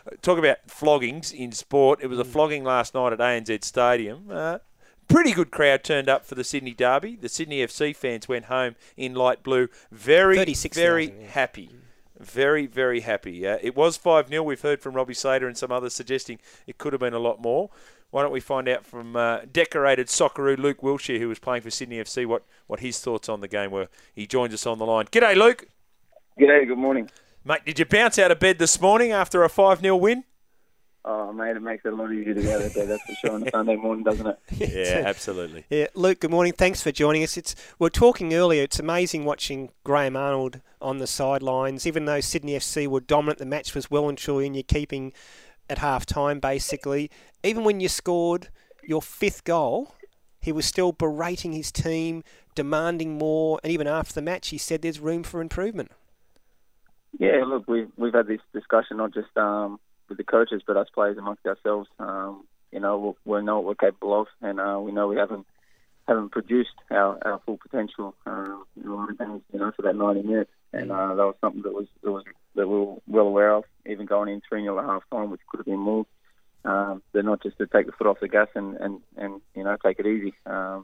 talk about floggings in sport. It was a flogging last night at ANZ Stadium. Pretty good crowd turned up for the Sydney Derby. The Sydney FC fans went home in light blue. Very happy. Very, very happy. It was 5-0. We've heard from Robbie Slater and some others suggesting it could have been a lot more. Why don't we find out from decorated Socceroo Luke Wilshire, who was playing for Sydney FC, what his thoughts on the game were. He joins us on the line. G'day, Luke. G'day, good morning. Mate, did you bounce out of bed this morning after a 5-0 win? Oh, mate, it makes it a lot easier to go to bed, that's for sure, on a Sunday morning, doesn't it? Yeah, absolutely. Yeah, Luke, good morning. Thanks for joining us. We were talking earlier, it's amazing watching Graham Arnold on the sidelines. Even though Sydney FC were dominant, the match was well and truly in your keeping at half-time, basically. Even when you scored your 5th goal, he was still berating his team, demanding more, and even after the match, he said there's room for improvement. Yeah, look, we've had this discussion, not just with the coaches, but us players amongst ourselves. We know what we're capable of, and we know we haven't produced our full potential. For that 90 minutes, and that was something that we were well aware of, even going in 3-0 at half time, which could have been more. They're not just to take the foot off the gas and take it easy.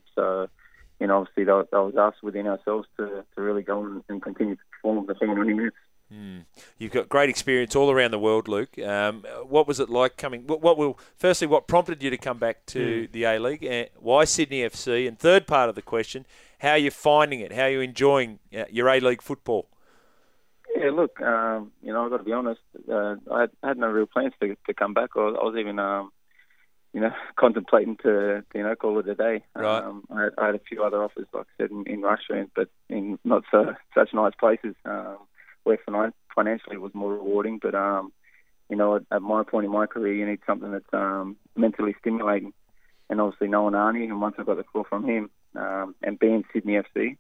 Obviously that was us within ourselves to really go and continue to perform the 90 minutes. You've got great experience all around the world, Luke. What was it like coming? Firstly, what prompted you to come back to the A-League? Why Sydney FC? And third part of the question, how are you finding it? How are you enjoying your A-League football? Yeah, look, I've got to be honest. I had no real plans to come back. I was even, contemplating to call it a day. Right. I had a few other offers, like I said, in Russia, but in not such nice places. Where financially it was more rewarding, but at my point in my career, you need something that's mentally stimulating. And obviously knowing Arnie, and once I got the call from him, and being Sydney FC,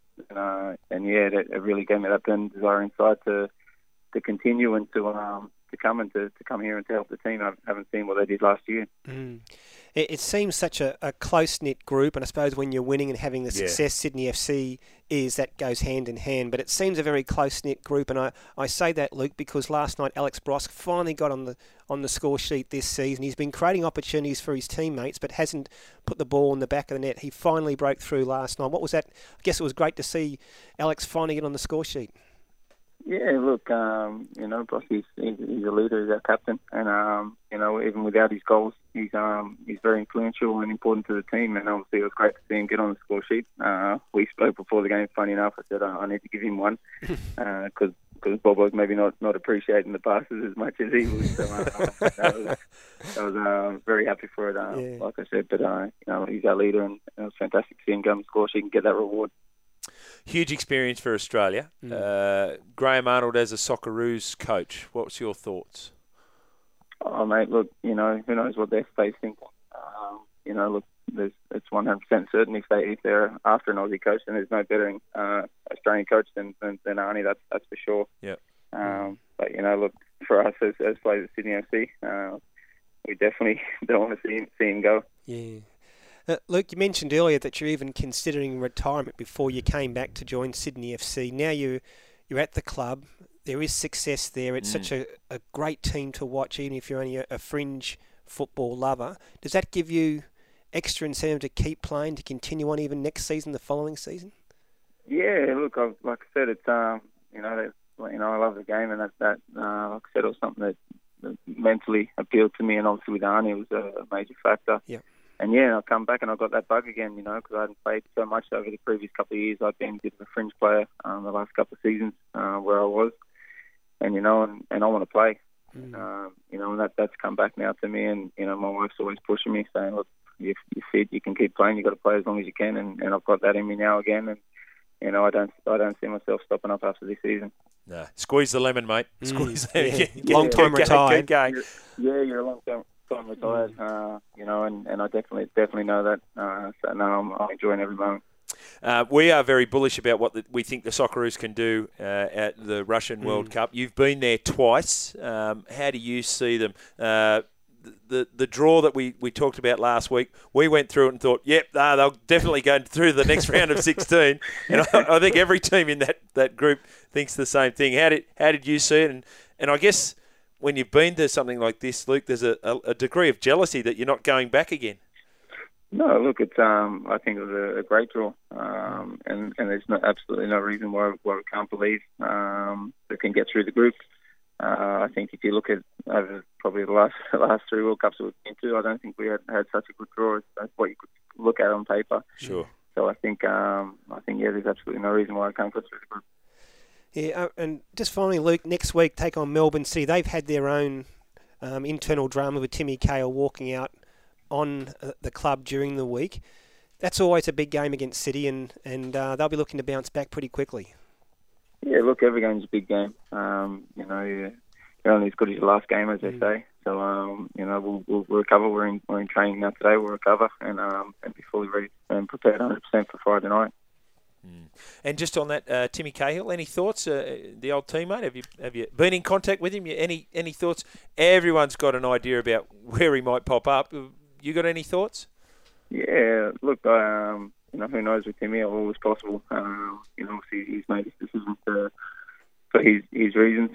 it really gave me that burning desire inside to continue and to come here and to help the team. I haven't seen what they did last year. It seems such a close-knit group, and I suppose when you're winning and having the success Sydney FC is, that goes hand in hand. But it seems a very close-knit group, and I say that, Luke, because last night Alex Brosk finally got on the score sheet this season. He's been creating opportunities for his teammates, but hasn't put the ball in the back of the net. He finally broke through last night. What was that? I guess it was great to see Alex finally get on the score sheet. Yeah, look, Brosk, he's a leader, he's our captain, and even without his goals, he's very influential and important to the team. And obviously, it was great to see him get on the score sheet. We spoke before the game. Funny enough, I said I need to give him one because Bob was maybe not appreciating the passes as much as he was. So I was very happy for it. Like I said, but he's our leader, and it was fantastic to see him go on the score sheet and get that reward. Huge experience for Australia. Graham Arnold as a Socceroos coach. What's your thoughts? Oh, mate, look, who knows what they're facing. Look, it's 100% certain if they're after an Aussie coach, then there's no better Australian coach than Arnie. That's for sure. Yeah. But look, for us as players at Sydney FC, we definitely don't want to see him go. Yeah. Luke, you mentioned earlier that you're even considering retirement before you came back to join Sydney FC. Now you're at the club. There is success there. It's such a great team to watch, even if you're only a fringe football lover. Does that give you extra incentive to keep playing, to continue on even next season, the following season? Yeah, look, like I said, it's I love the game, and that like I said, it was something that mentally appealed to me, and obviously with Arnie, it was a major factor. Yeah. And I come back and I got that bug again, because I hadn't played so much over the previous couple of years. I've been a bit of a fringe player the last couple of seasons where I was, and I want to play, and that's come back now to me. And my wife's always pushing me, saying, "Look, you're fit, you can keep playing. You've got to play as long as you can." And I've got that in me now again, and I don't see myself stopping up after this season. No, squeeze the lemon, mate. Squeeze. Long time retired. Yeah, you're a long time retired, and I definitely know that. So now I'm enjoying every moment. We are very bullish about what we think the Socceroos can do at the Russian World Cup. You've been there twice. How do you see them? The draw that we talked about last week, we went through it and thought, they'll definitely go through the next round of 16. And I think every team in that group thinks the same thing. How did you see it? And I guess when you've been to something like this, Luke, there's a degree of jealousy that you're not going back again. No, look, it's I think it was a great draw, and there's absolutely no reason why we can't believe we can get through the group. I think if you look at over probably the last 3 World Cups that we've been to, I don't think we had such a good draw as what you could look at on paper. Sure. So I think there's absolutely no reason why I can't go through the group. Yeah, and just finally, Luke, next week take on Melbourne City. They've had their own internal drama with Timmy Cahill walking out on the club during the week. That's always a big game against City, and they'll be looking to bounce back pretty quickly. Yeah, look, every game's a big game. You're only as good as your last game, as they say. So, we'll recover. We're in training now today. We'll recover and be fully ready and prepared 100% for Friday night. And just on that, Timmy Cahill, any thoughts? The old teammate, have you been in contact with him? Any thoughts? Everyone's got an idea about where he might pop up. You got any thoughts? Yeah, look, who knows with Timmy? Always possible. Obviously he's made his decisions for his reasons.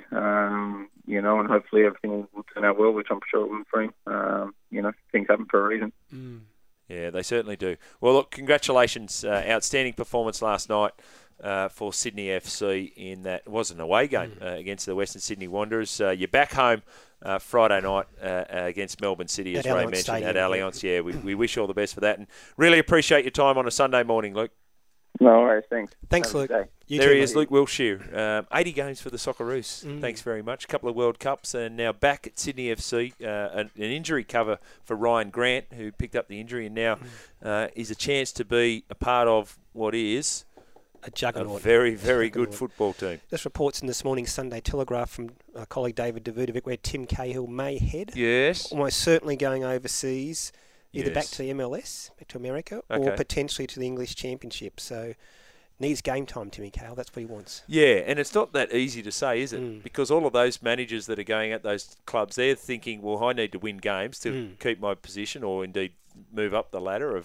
And hopefully everything will turn out well, which I'm sure it will for him. Things happen for a reason. Yeah, they certainly do. Well, look, congratulations. Outstanding performance last night for Sydney FC in that, it was an away game against the Western Sydney Wanderers. You're back home Friday night against Melbourne City, as Ray mentioned, at Allianz. Yeah, we wish you all the best for that and really appreciate your time on a Sunday morning, Luke. No worries, thanks. Thanks, Luke. There he is, Luke Wiltshire. 80 games for the Socceroos. Thanks very much. A couple of World Cups and now back at Sydney FC. An injury cover for Ryan Grant, who picked up the injury and now is a chance to be a part of what is a juggernaut. A very, very good football team. Just reports in this morning's Sunday Telegraph from our colleague David Davutovic where Tim Cahill may head. Yes. Almost certainly going overseas. Either back to the MLS, back to America, or potentially to the English Championship. So needs game time, Timmy Cahill. That's what he wants. Yeah, and it's not that easy to say, is it? Because all of those managers that are going at those clubs, they're thinking, well, I need to win games to keep my position or indeed move up the ladder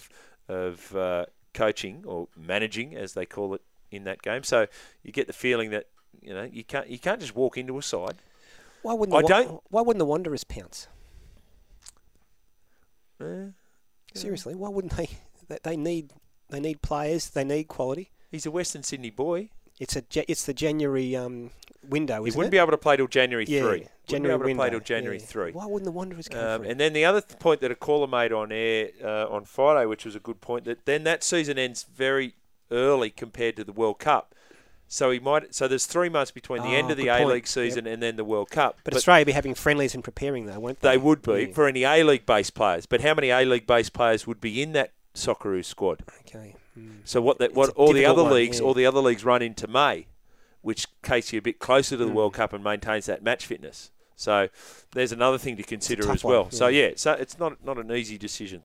of coaching or managing, as they call it in that game. So you get the feeling that you can't just walk into a side. Why wouldn't the Wanderers pounce? Seriously, why wouldn't they? They need players. They need quality. He's a Western Sydney boy. It's the January window, isn't it? He wouldn't be able to play till January 3. January wouldn't be able to play till January 3. Why wouldn't the Wanderers go for it? And then the other point that a caller made on air on Friday, which was a good point, that season ends very early compared to the World Cup. So there's 3 months between the end of the A-League season and then the World Cup. But Australia will be having friendlies and preparing, though, won't they? They would be for any A-League based players. But how many A-League based players would be in that Socceroos squad? Okay. So all the other leagues run into May, which takes you a bit closer to the World Cup and maintains that match fitness. So there's another thing to consider as well. One, so so it's not an easy decision.